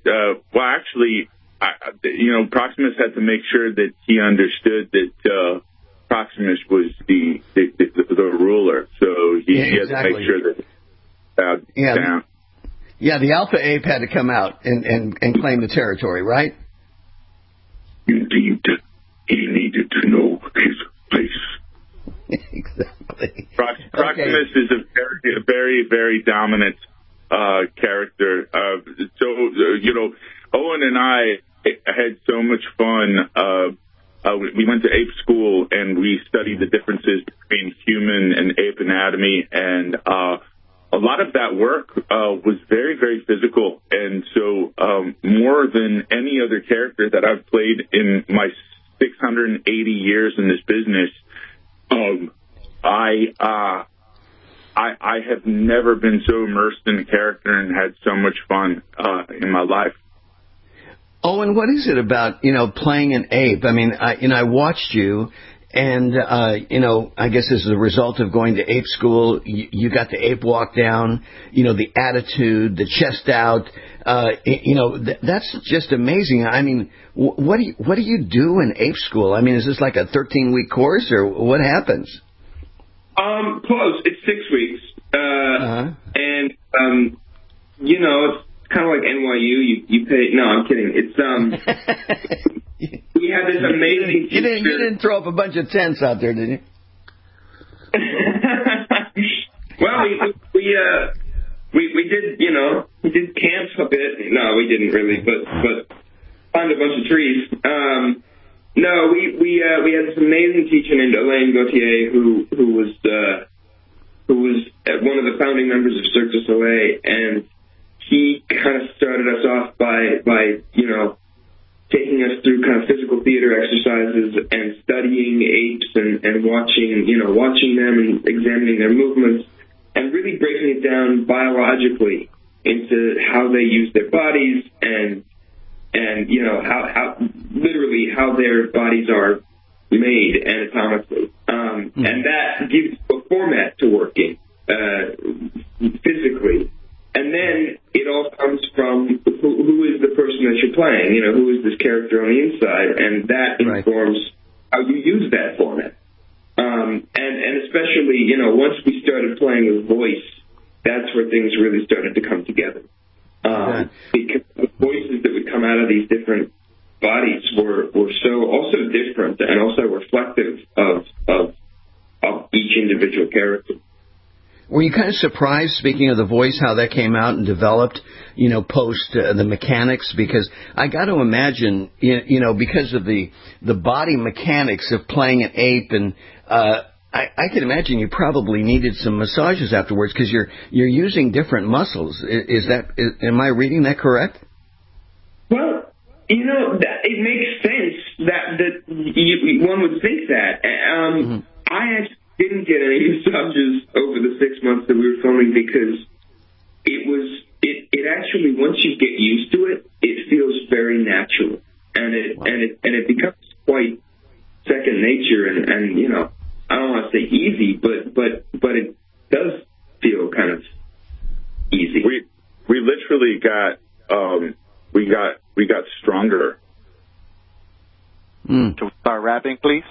Proximus had to make sure that he understood that Proximus was the ruler, so he had to make sure that down.
Yeah, the alpha ape had to come out and claim the territory, right?
Indeed, he needed to know his place.
Exactly.
Proximus is a very, very, very dominant character. Owen and I had so much fun. We went to ape school, and we studied the differences between human and ape anatomy, and a lot of that work was very, very physical. And so more than any other character that I've played in my 680 years in this business, I have never been so immersed in a character and had so much fun in my life.
Owen, what is it about, playing an ape? I mean, I watched you, and, I guess as a result of going to ape school, you got the ape walk down, the attitude, the chest out, that's just amazing. I mean, what do you do in ape school? I mean, is this like a 13-week course, or what happens?
Close. It's 6 weeks. And, it's kind of like NYU. You pay. No, I'm kidding. It's we had this amazing.
You didn't throw up a bunch of tents out there, did you?
Well, we did. We did camps a bit. No, we didn't really, but climbed a bunch of trees. No, we had this amazing teacher named Alain Gauthier, who was one of the founding members of Cirque du Soleil, and he kind of started us off by taking us through kind of physical theater exercises and studying apes and watching them and examining their movements and really breaking it down biologically into how they use their bodies and how literally how their bodies are made anatomically. And that gives you a format to work in physically. And then it all comes from who is the person that you're playing, who is this character on the inside, and that informs how you use that format. And especially, once we started playing with voice, that's where things really started to come together. Because the voices that would come out of these different bodies were so also different and also reflective of each individual character.
Were you kind of surprised, speaking of the voice, how that came out and developed, post the mechanics? Because I got to imagine, because of the body mechanics of playing an ape, and I can imagine you probably needed some massages afterwards because you're using different muscles. Am I reading that correct?
Well, it makes sense that one would think that. I actually didn't get any massages over the 6 months that we were filming because it actually, once you get used to it, it feels very natural, and it becomes quite second nature, and I don't want to say easy, but it does feel kind of easy.
We literally got stronger.
Can we start rapping, please?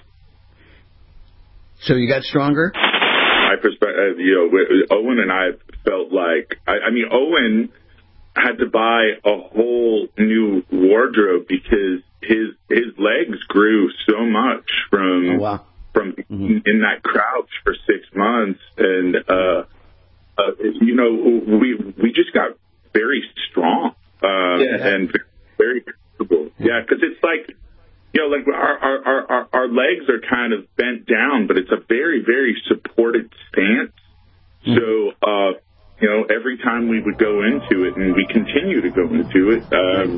So you got stronger?
My perspective, Owen and I felt like, Owen had to buy a whole new wardrobe because his legs grew so much from in that crouch for 6 months, and we just got very strong and very comfortable. Yeah, because it's like, like our legs are kind of bent down, but it's a very, very supported stance. So, every time we would go into it, and we continue to go into it,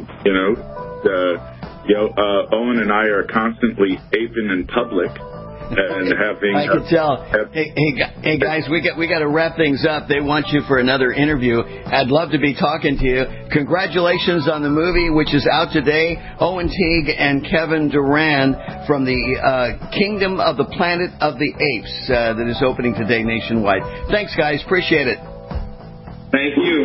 Owen and I are constantly aping in public. And having,
I can tell. Hey guys, we got to wrap things up. They want you for another interview. I'd love to be talking to you. Congratulations on the movie, which is out today. Owen Teague and Kevin Durand from the Kingdom of the Planet of the Apes that is opening today nationwide. Thanks, guys. Appreciate it.
Thank you.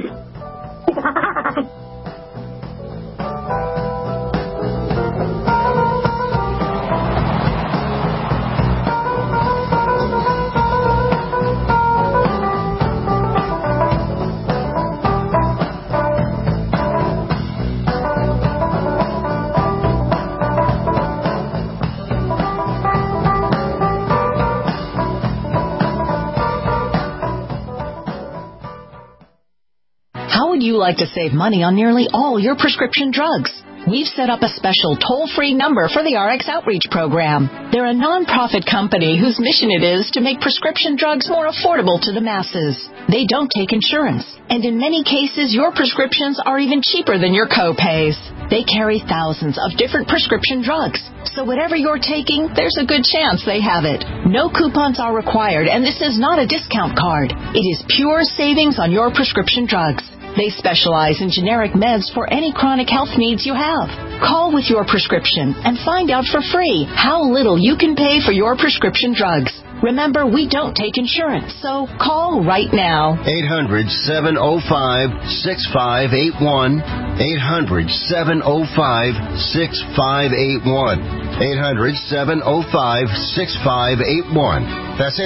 How would you like to save money on nearly all your prescription drugs? We've set up a special toll-free number for the RX Outreach Program. They're a non-profit company whose mission it is to make prescription drugs more affordable to the masses. They don't take insurance, and in many cases, your prescriptions are even cheaper than your co-pays. They carry thousands of different prescription drugs, so whatever you're taking, there's a good chance they have it. No coupons are required, and this is not a discount card. It is pure savings on your prescription drugs. They specialize in generic meds for any chronic health needs you have. Call with your prescription and find out for free how little you can pay for your prescription drugs. Remember, we don't take insurance, so call right now.
800-705-6581. 800-705-6581. 800-705-6581. That's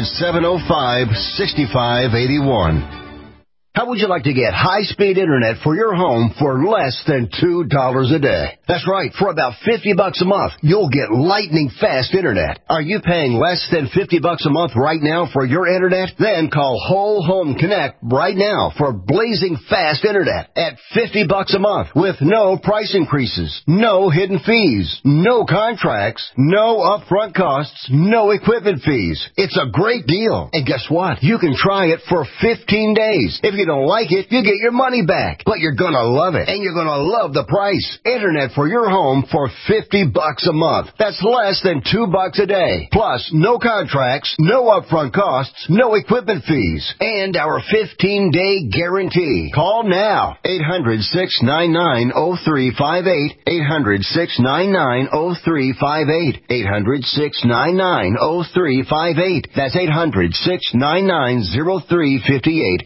800-705-6581. How would you like to get high-speed internet for your home for less than $2 a day? That's right. For about $50 a month, you'll get lightning-fast internet. Are you paying less than $50 a month right now for your internet? Then call Whole Home Connect right now for blazing fast internet at $50 a month with no price increases, no hidden fees, no contracts, no upfront costs, no equipment fees. It's a great deal. And guess what? You can try it for 15 days. If you don't like it, you get your money back. But you're gonna love it, and you're gonna love the price. Internet for your home for $50 a month. That's less than $2 a day. Plus, no contracts, no upfront costs, no equipment fees, and our 15-day guarantee. Call now. 800-699-0358. 800-699-0358. 800-699-0358. That's 800-699-0358.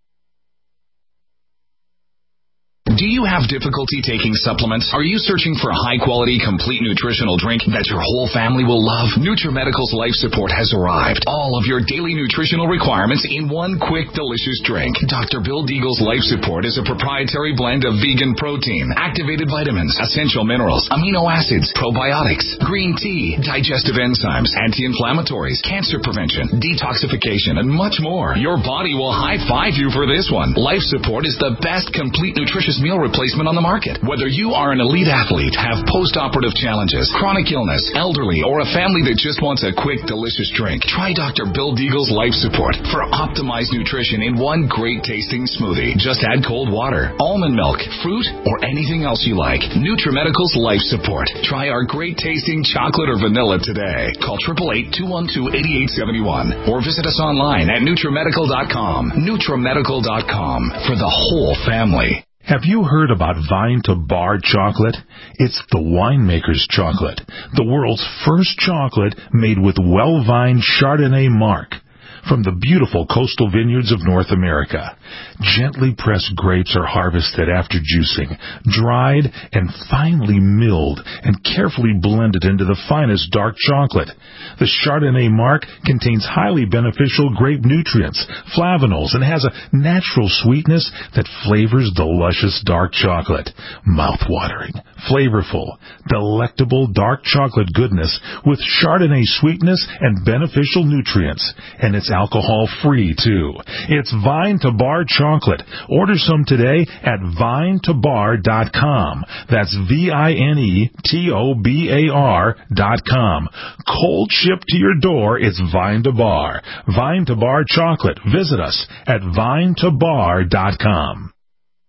Do you have difficulty taking supplements? Are you searching for a high-quality, complete nutritional drink that your whole family will love? NutriMedical's Life Support has arrived. All of your daily nutritional requirements in one quick, delicious drink. Dr. Bill Deagle's Life Support is a proprietary blend of vegan protein, activated vitamins, essential minerals, amino acids, probiotics, green tea, digestive enzymes, anti-inflammatories, cancer prevention, detoxification, and much more. Your body will high-five you for this one. Life Support is the best complete nutritious meal replacement on the market. Whether you are an elite athlete, have post-operative challenges, chronic illness, elderly, or a family that just wants a quick, delicious drink, try Dr. Bill Deagle's Life Support for optimized nutrition in one great-tasting smoothie. Just add cold water, almond milk, fruit, or anything else you like. NutriMedical's Life Support. Try our great-tasting chocolate or vanilla today. Call 888-212-8871 or visit us online at NutriMedical.com. NutriMedical.com for the whole family.
Have you heard about Vine to Bar chocolate? It's the winemaker's chocolate, the world's first chocolate made with well-vined Chardonnay marc from the beautiful coastal vineyards of North America. Gently pressed grapes are harvested after juicing, dried and finely milled and carefully blended into the finest dark chocolate. The Chardonnay marc contains highly beneficial grape nutrients, flavanols, and has a natural sweetness that flavors the luscious dark chocolate. Mouth-watering, flavorful, delectable dark chocolate goodness with Chardonnay sweetness and beneficial nutrients. And it's alcohol-free, too. It's Vine to Bar chocolate. Order some today at vinetobar.com. That's VINETOBAR.com. Cold shipped to your door, it's Vine to Bar. Vine to Bar chocolate. Visit us at vinetobar.com.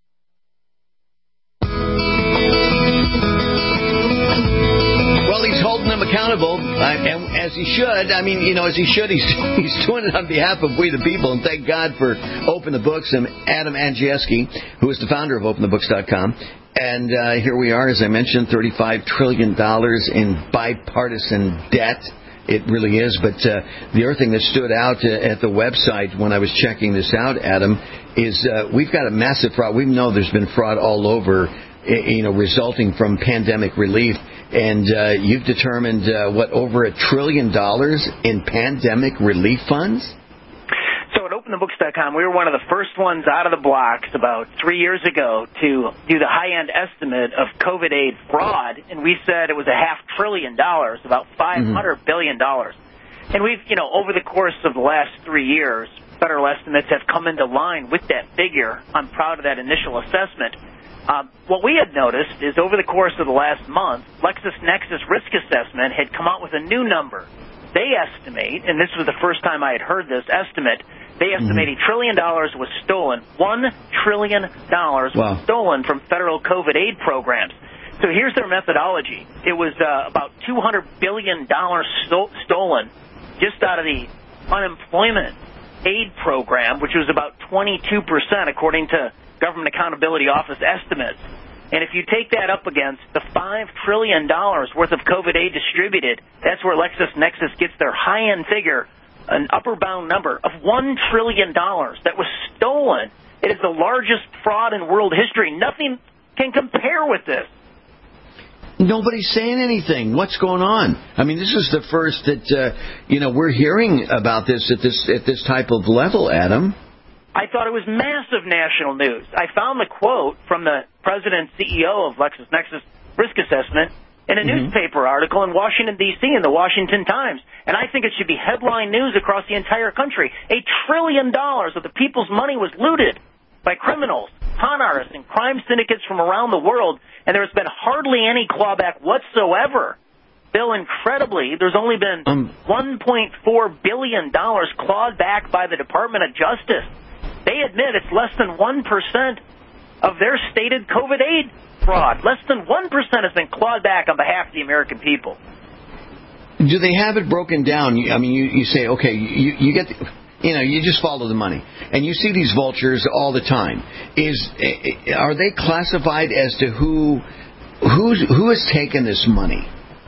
Well, he's holding them accountable, and as he should. I mean, as he should, he's doing it on behalf of we the people, and thank God for Open the Books and Adam Andrzejewski, who is the founder of OpenTheBooks.com. And here we are, as I mentioned, $35 trillion in bipartisan debt. It really is. But the other thing that stood out at the website when I was checking this out, Adam, is we've got a massive fraud. We know there's been fraud all over, resulting from pandemic relief. And you've determined, over $1 trillion in pandemic relief funds?
So at OpenTheBooks.com, we were one of the first ones out of the blocks about 3 years ago to do the high-end estimate of COVID aid fraud, and we said it was $500 billion, about $500 billion. And we've, over the course of the last 3 years, federal estimates have come into line with that figure. I'm proud of that initial assessment. What we had noticed is over the course of the last month, LexisNexis Risk Assessment had come out with a new number. They estimate, and this was the first time I had heard this estimate, they estimate $1 trillion was stolen. $1 trillion was stolen from federal COVID aid programs. So here's their methodology. It was about $200 billion stolen just out of the unemployment aid program, which was about 22%, according to Government Accountability Office estimates. And if you take that up against the $5 trillion worth of COVID aid distributed, that's where LexisNexis gets their high-end figure, an upper bound number of $1 trillion that was stolen. It is the largest fraud in world history. Nothing can compare with this.
Nobody's saying anything. What's going on? I mean, this is the first that, we're hearing about this at this type of level, Adam.
I thought it was massive national news. I found the quote from the president and CEO of LexisNexis Risk Assessment in a newspaper article in Washington, D.C., in the Washington Times. And I think it should be headline news across the entire country. $1 trillion of the people's money was looted by criminals, con artists, and crime syndicates from around the world, and there's been hardly any clawback whatsoever. Bill, incredibly, there's only been $1.4 billion clawed back by the Department of Justice. They admit it's less than 1% of their stated COVID aid fraud. Less than 1% has been clawed back on behalf of the American people.
Do they have it broken down? I mean, you say, okay, you get, you just follow the money, and you see these vultures all the time. Are they classified as to who has taken this money?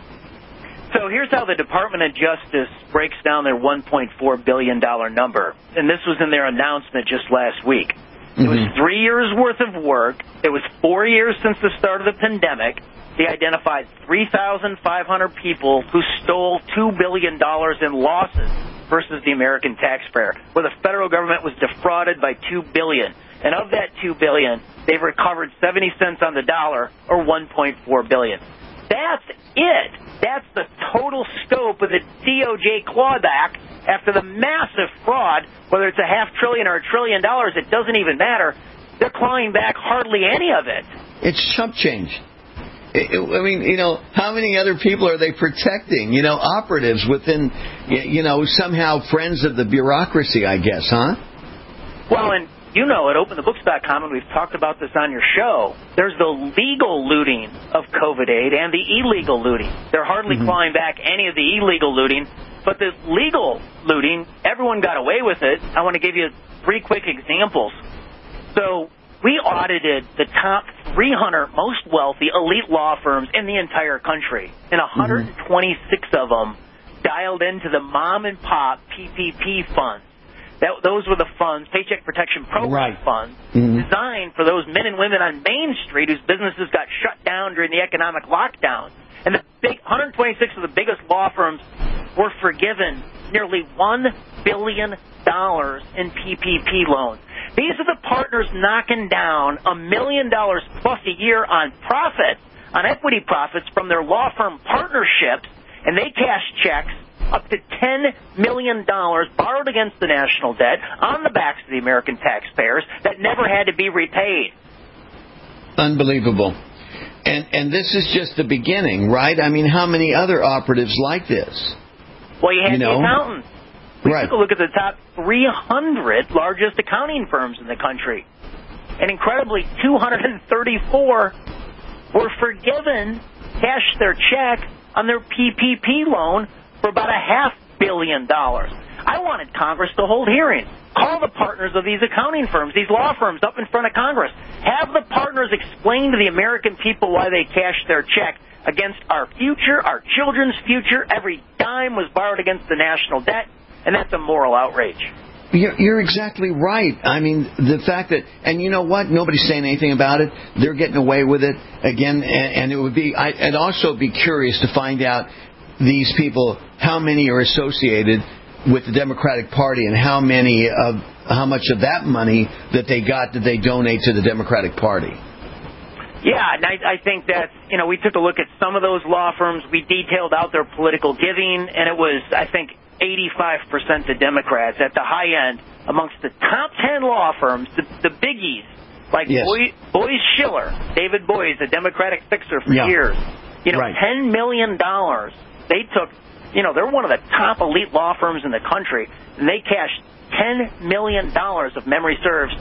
So here's how the Department of Justice breaks down their $1.4 billion number, and this was in their announcement just last week. It was 3 years worth of work. It was 4 years since the start of the pandemic. They identified 3,500 people who stole $2 billion in losses versus the American taxpayer, where the federal government was defrauded by $2 billion. And of that $2 billion, they've recovered 70 cents on the dollar, or $1.4 billion. That's it. That's the total scope of the DOJ clawback after the massive fraud, whether it's $500 billion or $1 trillion, it doesn't even matter. They're clawing back hardly any of it.
It's chump change. I mean, how many other people are they protecting? Operatives within, somehow friends of the bureaucracy, I guess, huh?
Well, and at OpenTheBooks.com, and we've talked about this on your show, there's the legal looting of COVID aid and the illegal looting. They're hardly clawing back any of the illegal looting, but the legal looting, everyone got away with it. I want to give you 3 quick examples. So we audited the top 300 most wealthy elite law firms in the entire country, and 126 of them dialed into the mom-and-pop PPP funds. Those were the funds, Paycheck Protection Program funds, designed for those men and women on Main Street whose businesses got shut down during the economic lockdown. And the 126 of the biggest law firms were forgiven nearly $1 billion in PPP loans. These are the partners knocking down $1 million plus a year on profit, on equity profits from their law firm partnerships, and they cash checks up to $10 million borrowed against the national debt on the backs of the American taxpayers that never had to be repaid.
Unbelievable. And this is just the beginning, right? I mean, how many other operatives like this?
Well, you had the accountants. We took a look at the top 300 largest accounting firms in the country. And incredibly, 234 were forgiven, cashed their check on their PPP loan for about $500 million. I wanted Congress to hold hearings. Call the partners of these accounting firms, these law firms, up in front of Congress. Have the partners explain to the American people why they cashed their check against our future, our children's future. Every dime was borrowed against the national debt, and that's a moral outrage.
You're exactly right. I mean, the fact that, and you know what? Nobody's saying anything about it. They're getting away with it again, and it would be. I'd also be curious to find out these people, how many are associated with the Democratic Party, and how much of that money that they got did they donate to the Democratic Party?
Yeah, and I think that, we took a look at some of those law firms. We detailed out their political giving, and it was, I think, 85% to Democrats at the high end. Amongst the top 10 law firms, the biggies, like Boies Schiller, David Boies, a Democratic fixer for years, $10 million. They took, they're one of the top elite law firms in the country, and they cashed $10 million of memory serves,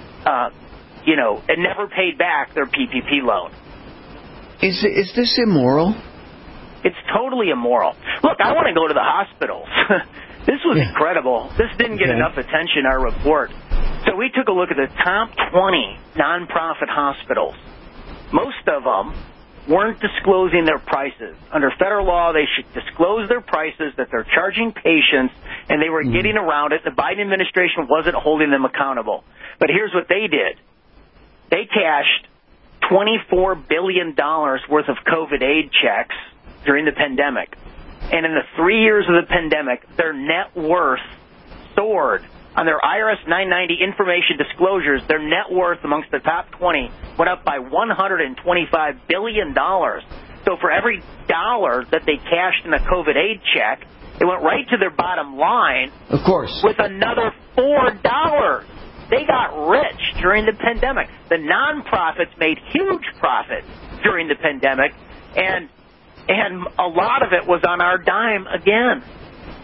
and never paid back their PPP loan.
Is this immoral?
It's totally immoral. Look, I want to go to the hospitals. This was incredible. This didn't get enough attention, our report. So we took a look at the top 20 nonprofit hospitals. Most of them weren't disclosing their prices. Under federal law, they should disclose their prices that they're charging patients, and they were getting around it. The Biden administration wasn't holding them accountable. But here's what they did. They cashed $24 billion worth of COVID aid checks during the pandemic. And in the 3 years of the pandemic, their net worth soared. On their IRS 990 information disclosures, their net worth amongst the top 20 went up by $125 billion. So for every dollar that they cashed in a COVID aid check, it went right to their bottom line.
Of course.
With another $4. They got rich during the pandemic. The nonprofits made huge profits during the pandemic, and a lot of it was on our dime again.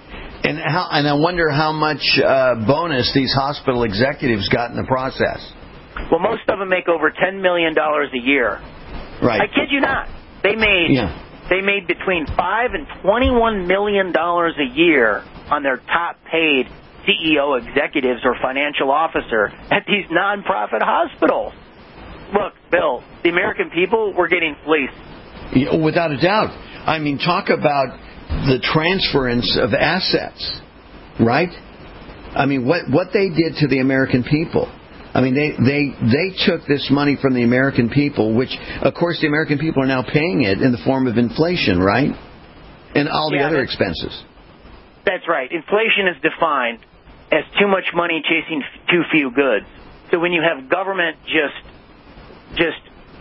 And I wonder how much bonus these hospital executives got in the process.
Well, most of them make over $10 million a year.
Right.
I kid you not. They made between $5 and $21 million a year on their top paid CEO executives or financial officer at these nonprofit hospitals. Look, Bill, the American people were getting fleeced.
Yeah, without a doubt. I mean, talk about the transference of assets, right? I mean, what they did to the American people. I mean, they took this money from the American people, which, of course, the American people are now paying it in the form of inflation, right? And all the other expenses.
That's right. Inflation is defined as too much money chasing too few goods. So when you have government just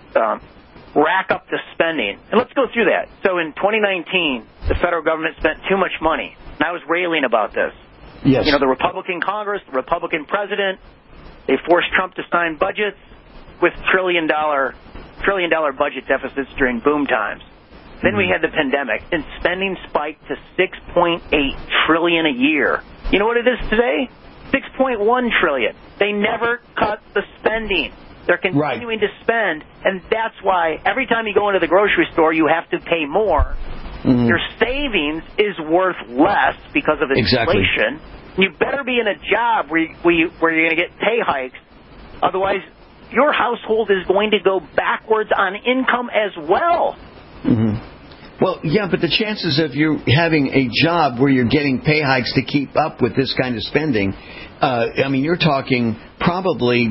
rack up the spending, and let's go through that. So in 2019, the federal government spent too much money, and I was railing about this.
Yes.
You know, the Republican Congress, the Republican president, they forced Trump to sign budgets with trillion dollar budget deficits during boom times. Then we had the pandemic, and spending spiked to $6.8 trillion a year. You know what it is today? $6.1 trillion. They never cut the spending. They're continuing to spend, and that's why every time you go into the grocery store, you have to pay more. Mm-hmm. Your savings is worth less because of inflation. Exactly. You better be in a job where you're going to get pay hikes. Otherwise, your household is going to go backwards on income as well.
Mm-hmm. Well, yeah, but the chances of you having a job where you're getting pay hikes to keep up with this kind of spending, I mean, you're talking probably,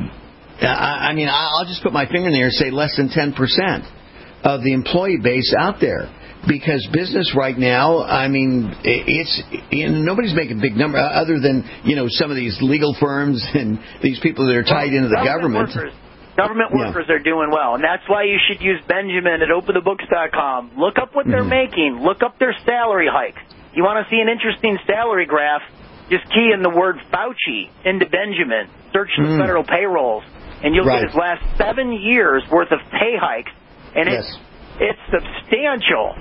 I'll just put my finger in there and say less than 10% of the employee base out there. Because business right now, I mean, nobody's making a big number other than, some of these legal firms and these people that are tied into the government.
Government workers are doing well, and that's why you should use Benjamin at openthebooks.com. Look up what they're making. Look up their salary hikes. You want to see an interesting salary graph, just key in the word Fauci into Benjamin. Search the federal payrolls, and you'll get his last 7 years' worth of pay hikes, and it's substantial.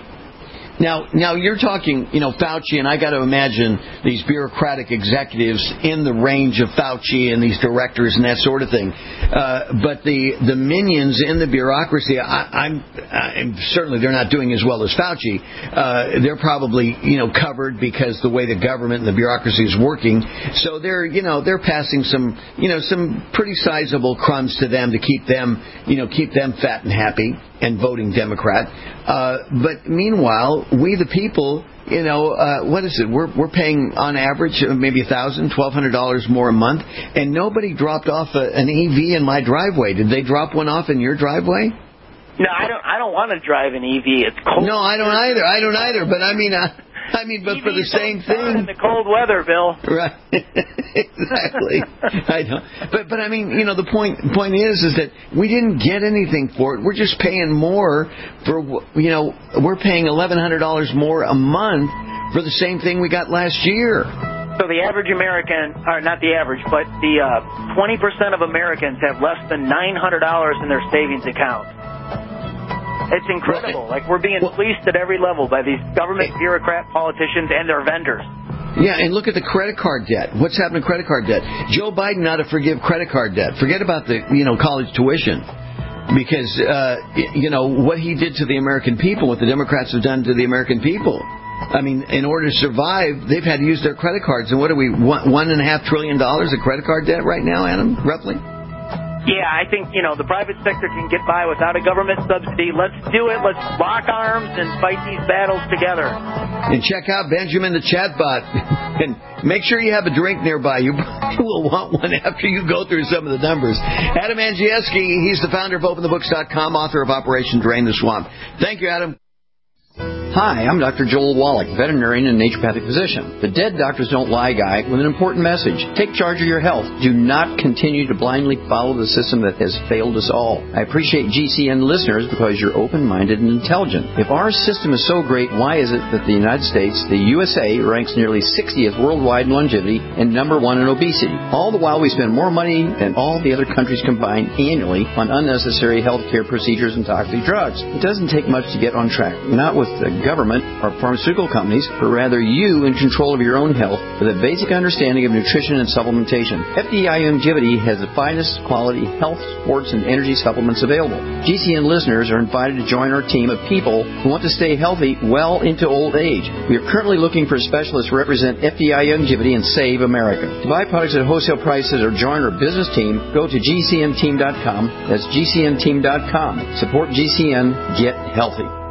Now you're talking, Fauci, and I got to imagine these bureaucratic executives in the range of Fauci and these directors and that sort of thing. But the minions in the bureaucracy, I'm certainly they're not doing as well as Fauci. They're probably covered because the way the government and the bureaucracy is working. So they're passing some pretty sizable crumbs to them to keep them fat and happy and voting Democrat. But meanwhile, we the people, what is it? We're paying on average maybe $1,000, $1,200 more a month, and nobody dropped off an EV in my driveway. Did they drop one off in your driveway?
No, I don't want to drive an EV. It's cold.
No, I don't either. But but for the same thing.
In the cold weather, Bill.
Right. Exactly. I know. But the point is that we didn't get anything for it. We're just paying more for, we're paying $1,100 more a month for the same thing we got last year.
So the average American, or not the average, but the 20% of Americans have less than $900 in their savings account. It's incredible. We're being fleeced at every level by these government bureaucrat politicians and their vendors.
Yeah, and look at the credit card debt. What's happened to credit card debt? Joe Biden ought to forgive credit card debt. Forget about the college tuition, because what he did to the American people, what the Democrats have done to the American people. I mean, in order to survive, they've had to use their credit cards. And what are we, $1.5 trillion of credit card debt right now, Adam, roughly?
Yeah, I think, the private sector can get by without a government subsidy. Let's do it. Let's lock arms and fight these battles together.
And check out Benjamin the Chatbot. And make sure you have a drink nearby. You will want one after you go through some of the numbers. Adam Andrzejewski, he's the founder of OpenTheBooks.com, author of Operation Drain the Swamp. Thank you, Adam.
Hi, I'm Dr. Joel Wallach, veterinarian and naturopathic physician. The Dead Doctors Don't Lie guy with an important message. Take charge of your health. Do not continue to blindly follow the system that has failed us all. I appreciate GCN listeners because you're open-minded and intelligent. If our system is so great, why is it that the United States, the USA, ranks nearly 60th worldwide in longevity and number 1 in obesity? All the while we spend more money than all the other countries combined annually on unnecessary health care procedures and toxic drugs. It doesn't take much to get on track. Not with the government or pharmaceutical companies, but rather you in control of your own health with a basic understanding of nutrition and supplementation. FDI Youngevity has the finest quality health, sports, and energy supplements available. GCN listeners are invited to join our team of people who want to stay healthy well into old age. We are currently looking for specialists to represent FDI Youngevity and Save America. To buy products at wholesale prices or join our business team, go to GCNteam.com. That's GCNteam.com. Support GCN. Get healthy.